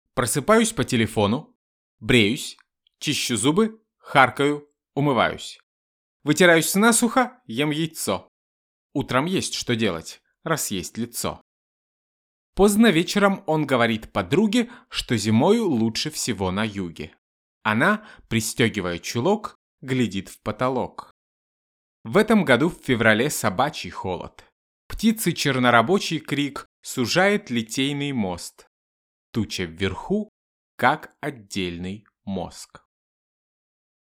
Просыпаюсь по телефону, бреюсь, чищу зубы, харкаю, умываюсь. Вытираюсь насухо, ем яйцо. Утром есть что делать, раз есть лицо. Поздно вечером он говорит подруге, что зимою лучше всего на юге. Она, пристегивая чулок, глядит в потолок. В этом году в феврале собачий холод. Птицы чернорабочий крик сужает литейный мост. Туча вверху, как отдельный мозг.